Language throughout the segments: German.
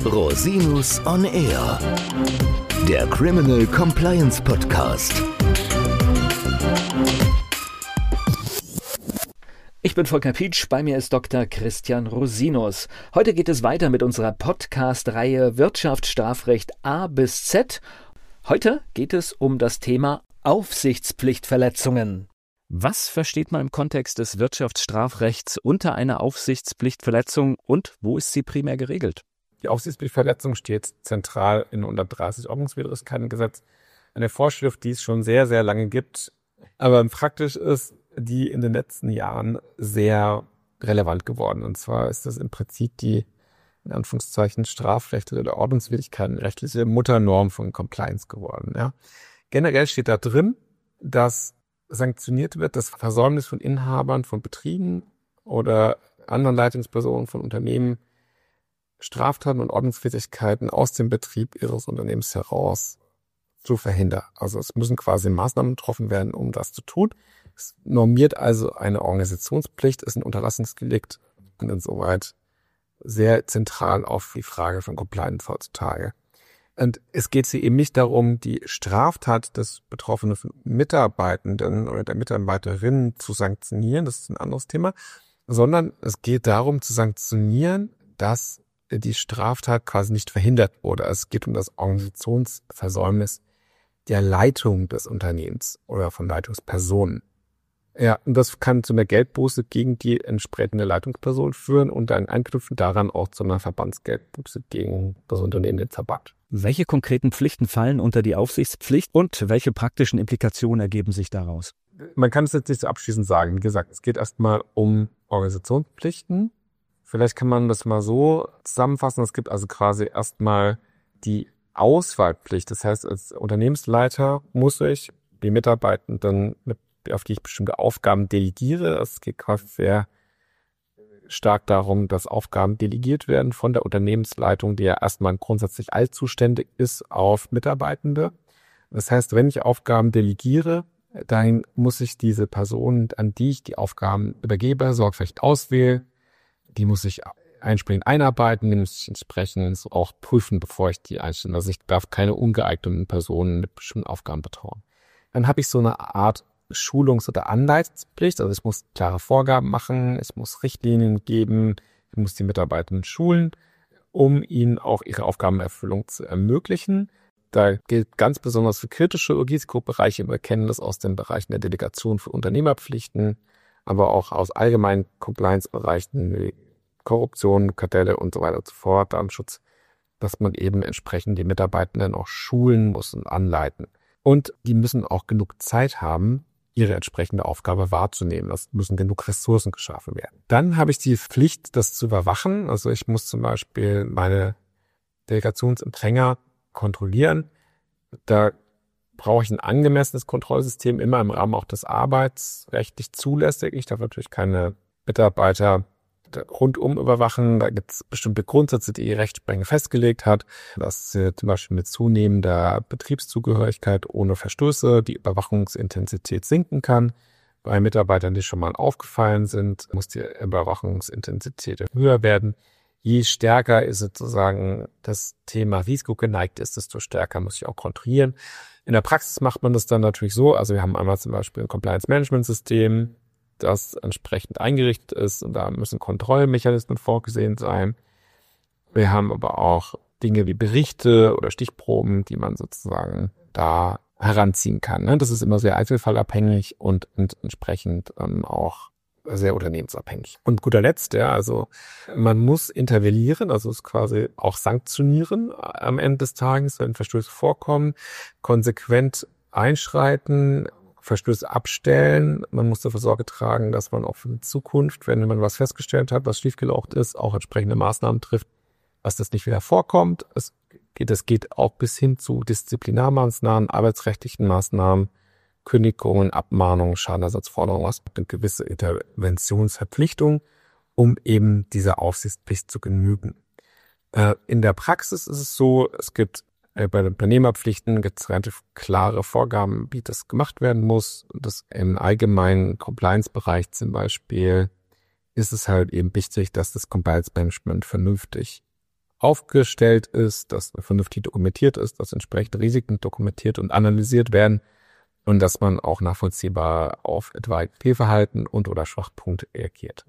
Rosinus on Air, der Criminal Compliance Podcast. Ich bin Volker Pietsch, bei mir ist Dr. Christian Rosinus. Heute geht es weiter mit unserer Podcast-Reihe Wirtschaftsstrafrecht A bis Z. Heute geht es um das Thema Aufsichtspflichtverletzungen. Was versteht man im Kontext des Wirtschaftsstrafrechts unter einer Aufsichtspflichtverletzung und wo ist sie primär geregelt? Die Aufsichtspflichtverletzung steht zentral in 130 Ordnungswidrigkeitengesetz. Eine Vorschrift, die es schon sehr, sehr lange gibt, aber praktisch ist die in den letzten Jahren sehr relevant geworden. Und zwar ist das im Prinzip die, in Anführungszeichen, strafrechtliche oder ordnungswidrigkeitenrechtliche Mutternorm von Compliance geworden. Ja. Generell steht da drin, dass sanktioniert wird das Versäumnis von Inhabern von Betrieben oder anderen Leitungspersonen von Unternehmen, Straftaten und Ordnungswidrigkeiten aus dem Betrieb ihres Unternehmens heraus zu verhindern. Also es müssen quasi Maßnahmen getroffen werden, um das zu tun. Es normiert also eine Organisationspflicht, ist ein Unterlassungsdelikt und insoweit sehr zentral auf die Frage von Compliance heutzutage. Und es geht hier eben nicht darum, die Straftat des betroffenen Mitarbeitenden oder der Mitarbeiterin zu sanktionieren, das ist ein anderes Thema, sondern es geht darum zu sanktionieren, dass die Straftat quasi nicht verhindert wurde. Es geht um das Organisationsversäumnis der Leitung des Unternehmens oder von Leitungspersonen. Ja, und das kann zu einer Geldbuße gegen die entsprechende Leitungsperson führen und dann anknüpfen daran auch zu einer Verbandsgeldbuße gegen das Unternehmen, den Verband. Welche konkreten Pflichten fallen unter die Aufsichtspflicht und welche praktischen Implikationen ergeben sich daraus? Man kann es jetzt nicht so abschließend sagen. Wie gesagt, es geht erstmal um Organisationspflichten. Vielleicht kann man das mal so zusammenfassen. Es gibt also quasi erstmal die Auswahlpflicht. Das heißt, als Unternehmensleiter muss ich die Mitarbeitenden, auf die ich bestimmte Aufgaben delegiere. Es geht quasi sehr stark darum, dass Aufgaben delegiert werden von der Unternehmensleitung, die ja erstmal grundsätzlich allzuständig ist, auf Mitarbeitende. Das heißt, wenn ich Aufgaben delegiere, dann muss ich diese Person, an die ich die Aufgaben übergebe, sorgfältig auswählen. Die muss ich entsprechend einarbeiten, die muss ich entsprechend auch prüfen, bevor ich die einstelle. Also ich darf keine ungeeigneten Personen mit bestimmten Aufgaben betrauen. Dann habe ich so eine Art Schulungs- oder Anleitungspflicht. Also ich muss klare Vorgaben machen, ich muss Richtlinien geben, ich muss die Mitarbeitenden schulen, um ihnen auch ihre Aufgabenerfüllung zu ermöglichen. Da gilt ganz besonders für kritische Risikobereiche. Wir kennen das aus den Bereichen der Delegation für Unternehmerpflichten, aber auch aus allgemeinen Compliance-Bereichen wie Korruption, Kartelle und so weiter und so fort, Datenschutz, dass man eben entsprechend die Mitarbeitenden auch schulen muss und anleiten. Und die müssen auch genug Zeit haben, ihre entsprechende Aufgabe wahrzunehmen. Das müssen genug Ressourcen geschaffen werden. Dann habe ich die Pflicht, das zu überwachen. Also ich muss zum Beispiel meine Delegationsempfänger kontrollieren. Da brauche ich ein angemessenes Kontrollsystem, immer im Rahmen auch des arbeitsrechtlich zulässig. Ich darf natürlich keine Mitarbeiter rundum überwachen. Da gibt es bestimmte Grundsätze, die die Rechtsprechung festgelegt hat, dass zum Beispiel mit zunehmender Betriebszugehörigkeit ohne Verstöße die Überwachungsintensität sinken kann. Bei Mitarbeitern, die schon mal aufgefallen sind, muss die Überwachungsintensität höher werden. Je stärker ist sozusagen das Thema Risiko geneigt ist, desto stärker muss ich auch kontrollieren. In der Praxis macht man das dann natürlich so, also wir haben einmal zum Beispiel ein Compliance-Management-System, das entsprechend eingerichtet ist und da müssen Kontrollmechanismen vorgesehen sein. Wir haben aber auch Dinge wie Berichte oder Stichproben, die man sozusagen da heranziehen kann. Das ist immer sehr einzelfallabhängig und entsprechend auch sehr unternehmensabhängig. Und guter Letzt, ja, also man muss intervenieren, also es quasi auch sanktionieren am Ende des Tages, wenn Verstöße vorkommen, konsequent einschreiten, Verstöße abstellen. Man muss dafür Sorge tragen, dass man auch für die Zukunft, wenn man was festgestellt hat, was schiefgelaufen ist, auch entsprechende Maßnahmen trifft, dass das nicht wieder vorkommt. Es geht auch bis hin zu Disziplinarmaßnahmen, arbeitsrechtlichen Maßnahmen, Kündigungen, Abmahnungen, Schadenersatzforderungen, was eine gewisse Interventionsverpflichtung, um eben dieser Aufsichtspflicht zu genügen. In der Praxis ist es so, es gibt bei den Unternehmerpflichten gibt es relativ klare Vorgaben, wie das gemacht werden muss. Das im allgemeinen Compliance-Bereich zum Beispiel ist es halt eben wichtig, dass das Compliance-Management vernünftig aufgestellt ist, dass vernünftig dokumentiert ist, dass entsprechende Risiken dokumentiert und analysiert werden und dass man auch nachvollziehbar auf etwaige Fehlverhalten und oder Schwachpunkte reagiert.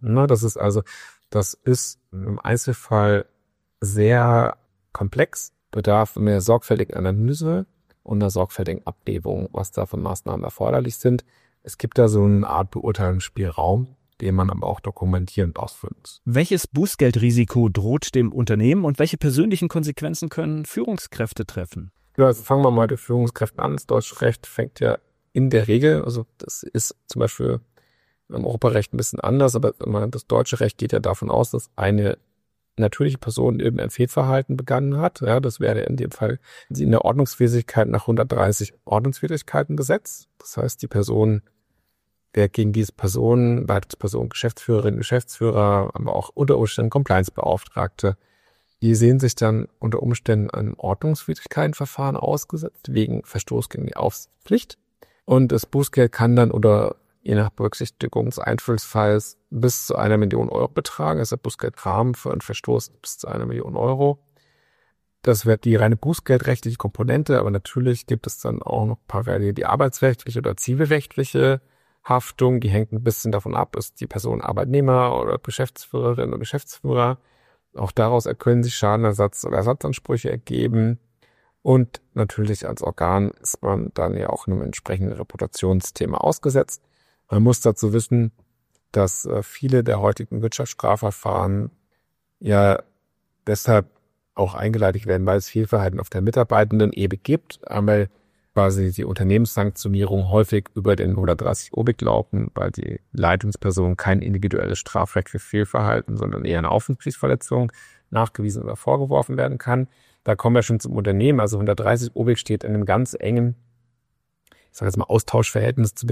Das ist im Einzelfall sehr komplex, bedarf mehr sorgfältigen Analyse und einer sorgfältigen Abwägung, was da für Maßnahmen erforderlich sind. Es gibt da so eine Art Beurteilungsspielraum, den man aber auch dokumentieren und ausfüllen muss. Welches Bußgeldrisiko droht dem Unternehmen und welche persönlichen Konsequenzen können Führungskräfte treffen? Ja, also fangen wir mal mit den Führungskräften an. Das deutsche Recht fängt ja in der Regel, also das ist zum Beispiel im Europarecht ein bisschen anders, aber das deutsche Recht geht ja davon aus, dass eine natürliche Person irgendein Fehlverhalten begangen hat. Ja, das wäre in dem Fall in der Ordnungswidrigkeit nach 130 Ordnungswidrigkeitengesetz. Das heißt, die Person, wer gegen diese Person, Leitungsperson, Geschäftsführerin, Geschäftsführer, aber auch unter Umständen Compliance-Beauftragte, die sehen sich dann unter Umständen einem Ordnungswidrigkeitenverfahren ausgesetzt wegen Verstoß gegen die Aufsichtspflicht. Und das Bußgeld kann dann oder je nach Berücksichtigung des Einzelfalls bis zu 1 Million Euro betragen. Das ist der Bußgeldrahmen für einen Verstoß bis zu 1 Million Euro. Das wäre die reine bußgeldrechtliche Komponente, aber natürlich gibt es dann auch noch parallel die arbeitsrechtliche oder zivilrechtliche Haftung. Die hängt ein bisschen davon ab, ist die Person Arbeitnehmer oder Geschäftsführerin oder Geschäftsführer. Auch daraus können sich Schadenersatz oder Ersatzansprüche ergeben. Und natürlich als Organ ist man dann ja auch einem entsprechenden Reputationsthema ausgesetzt. Man muss dazu wissen, dass viele der heutigen Wirtschaftsstrafverfahren ja deshalb auch eingeleitet werden, weil es Fehlverhalten auf der Mitarbeitenden-Ebene gibt, weil quasi die Unternehmenssanktionierung häufig über den 130 OBIG laufen, weil die Leitungsperson kein individuelles Strafrecht für Fehlverhalten, sondern eher eine Aufsichtspflichtverletzung nachgewiesen oder vorgeworfen werden kann. Da kommen wir schon zum Unternehmen. Also 130 OBIG steht in einem ganz engen, ich sage jetzt mal, Austauschverhältnis zu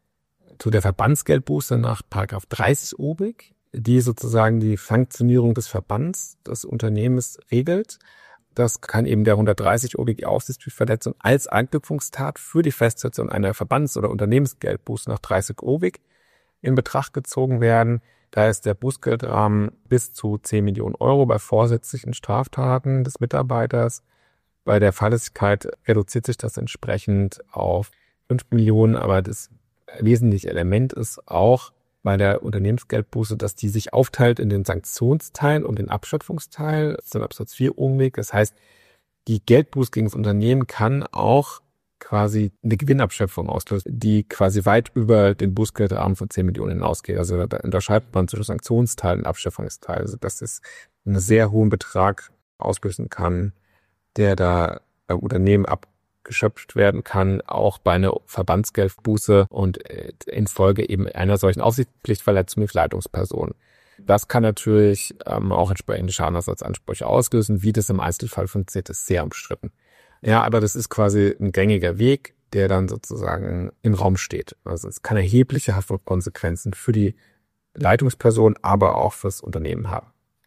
der Verbandsgeldbuße nach § 30 OBIG, die sozusagen die Sanktionierung des Verbands des Unternehmens regelt. Das kann eben der 130 OBIG Aufsichtspflichtverletzung als Anknüpfungstat für die Festsetzung einer Verbands- oder Unternehmensgeldbuße nach 30 OBIG in Betracht gezogen werden. Da ist der Bußgeldrahmen bis zu 10 Millionen Euro bei vorsätzlichen Straftaten des Mitarbeiters. Bei der Fahrlässigkeit reduziert sich das entsprechend auf 5 Millionen, aber das wesentliche Element ist auch bei der Unternehmensgeldbuße, dass die sich aufteilt in den Sanktionsteil und den Abschöpfungsteil. Das ist ein Absatz 4 Umweg. Das heißt, die Geldbuße gegen das Unternehmen kann auch quasi eine Gewinnabschöpfung auslösen, die quasi weit über den Bußgeldrahmen von 10 Millionen hinausgeht. Also da unterscheidet man zwischen Sanktionsteil und Abschöpfungsteil. Also dass es einen sehr hohen Betrag auslösen kann, der da beim Unternehmen abgeschöpft werden kann, auch bei einer Verbandsgeldbuße und infolge eben einer solchen Aufsichtspflichtverletzung mit Leitungsperson. Das kann natürlich auch entsprechende Schadenersatzansprüche auslösen. Wie das im Einzelfall funktioniert, ist sehr umstritten. Ja, aber das ist quasi ein gängiger Weg, der dann sozusagen im Raum steht. Also es kann erhebliche Haftungskonsequenzen für die Leitungsperson, aber auch fürs Unternehmen haben.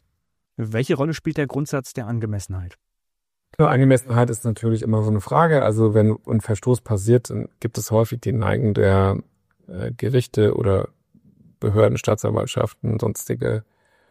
Welche Rolle spielt der Grundsatz der Angemessenheit? Ja, Angemessenheit ist natürlich immer so eine Frage. Also wenn ein Verstoß passiert, dann gibt es häufig die Neigung der Gerichte oder Behörden, Staatsanwaltschaften, sonstige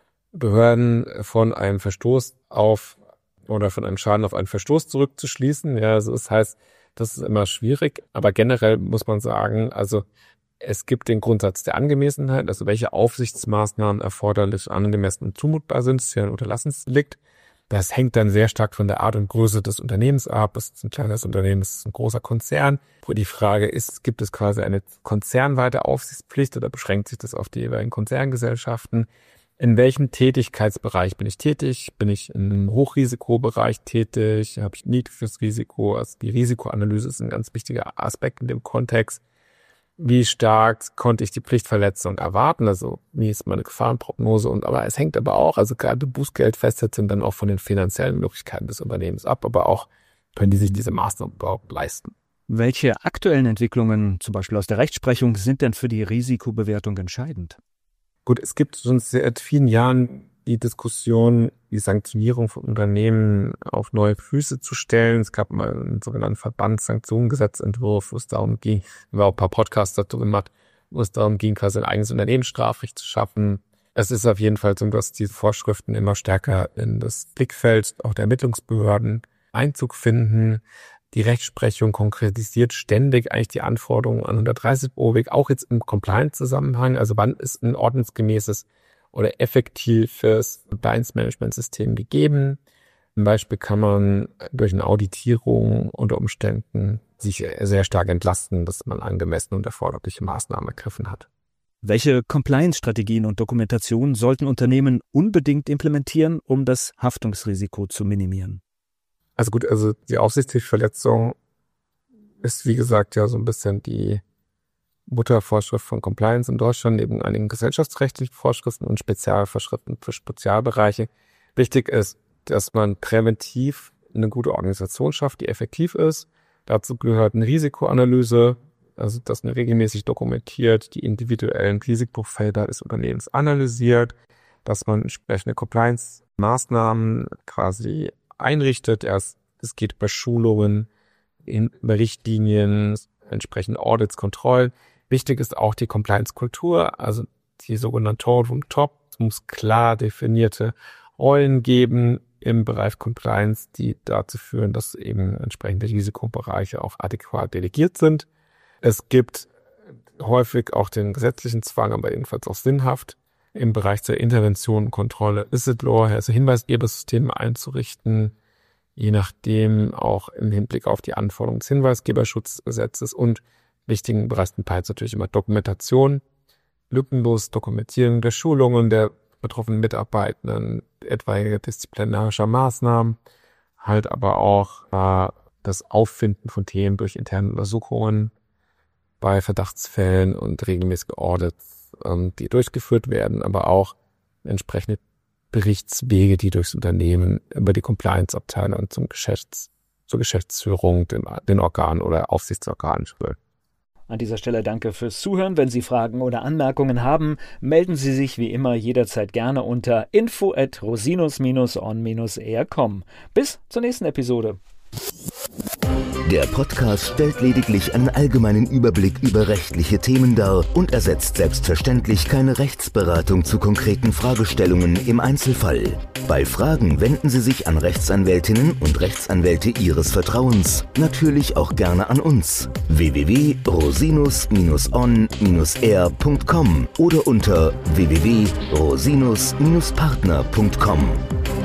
Behörden von einem Verstoß auf oder von einem Schaden auf einen Verstoß zurückzuschließen. Ja, also das heißt, das ist immer schwierig. Aber generell muss man sagen, also es gibt den Grundsatz der Angemessenheit, also welche Aufsichtsmaßnahmen erforderlich, angemessen und zumutbar sind, das ist ja ein Unterlassensdelikt. Das hängt dann sehr stark von der Art und Größe des Unternehmens ab. Ist es ein kleines Unternehmen, ist es ein großer Konzern? Wo die Frage ist, gibt es quasi eine konzernweite Aufsichtspflicht oder beschränkt sich das auf die jeweiligen Konzerngesellschaften? In welchem Tätigkeitsbereich bin ich tätig? Bin ich in einem Hochrisikobereich tätig? Habe ich niedriges Risiko? Also die Risikoanalyse ist ein ganz wichtiger Aspekt in dem Kontext. Wie stark konnte ich die Pflichtverletzung erwarten? Also wie ist meine Gefahrenprognose? Aber es hängt aber auch, also gerade Bußgeldfestsetzung dann auch von den finanziellen Möglichkeiten des Unternehmens ab, aber auch können die sich diese Maßnahmen überhaupt leisten. Welche aktuellen Entwicklungen, zum Beispiel aus der Rechtsprechung, sind denn für die Risikobewertung entscheidend? Gut, es gibt schon seit vielen Jahren die Diskussion, die Sanktionierung von Unternehmen auf neue Füße zu stellen. Es gab mal einen sogenannten Verbandssanktionengesetzentwurf, wo es darum ging, wir haben auch ein paar Podcasts dazu gemacht, wo es darum ging, quasi ein eigenes Unternehmensstrafrecht zu schaffen. Es ist auf jeden Fall so, dass die Vorschriften immer stärker in das Blickfeld auch der Ermittlungsbehörden Einzug finden. Die Rechtsprechung konkretisiert ständig eigentlich die Anforderungen an 130 BOWIG, auch jetzt im Compliance-Zusammenhang. Also wann ist ein ordnungsgemäßes oder effektives Compliance-Management-System gegeben? Zum Beispiel kann man durch eine Auditierung unter Umständen sich sehr stark entlasten, dass man angemessene und erforderliche Maßnahmen ergriffen hat. Welche Compliance-Strategien und Dokumentationen sollten Unternehmen unbedingt implementieren, um das Haftungsrisiko zu minimieren? Also gut, die Aufsichtspflichtverletzung ist, wie gesagt, ja so ein bisschen die Muttervorschrift von Compliance in Deutschland, neben einigen gesellschaftsrechtlichen Vorschriften und Spezialvorschriften für Spezialbereiche. Wichtig ist, dass man präventiv eine gute Organisation schafft, die effektiv ist. Dazu gehört eine Risikoanalyse, also dass man regelmäßig dokumentiert, die individuellen Risikofelder des Unternehmens analysiert, dass man entsprechende Compliance-Maßnahmen quasi einrichtet. Es geht über Schulungen, über Richtlinien, entsprechende Audits, Kontrollen. Wichtig ist auch die Compliance-Kultur, also die sogenannte Top from Top. Es muss klar definierte Rollen geben im Bereich Compliance, die dazu führen, dass eben entsprechende Risikobereiche auch adäquat delegiert sind. Es gibt häufig auch den gesetzlichen Zwang, aber jedenfalls auch sinnhaft, im Bereich der Intervention und Kontrolle Whistleblower, also Hinweisgebersysteme einzurichten, je nachdem auch im Hinblick auf die Anforderungen des Hinweisgeberschutzgesetzes und wichtigen bereisten Teils natürlich immer Dokumentation, lückenlos Dokumentierung der Schulungen der betroffenen Mitarbeitenden, etwaige disziplinarischer Maßnahmen, halt aber auch das Auffinden von Themen durch interne Untersuchungen bei Verdachtsfällen und regelmäßige Audits, die durchgeführt werden, aber auch entsprechende Berichtswege, die durchs Unternehmen über die Compliance-Abteilung zur Geschäftsführung, den Organen oder Aufsichtsorganen führen. An dieser Stelle danke fürs Zuhören. Wenn Sie Fragen oder Anmerkungen haben, melden Sie sich wie immer jederzeit gerne unter info@rosinus-on-air.com. Bis zur nächsten Episode. Der Podcast stellt lediglich einen allgemeinen Überblick über rechtliche Themen dar und ersetzt selbstverständlich keine Rechtsberatung zu konkreten Fragestellungen im Einzelfall. Bei Fragen wenden Sie sich an Rechtsanwältinnen und Rechtsanwälte Ihres Vertrauens, natürlich auch gerne an uns. www.rosinus-on-air.com oder unter www.rosinus-partner.com.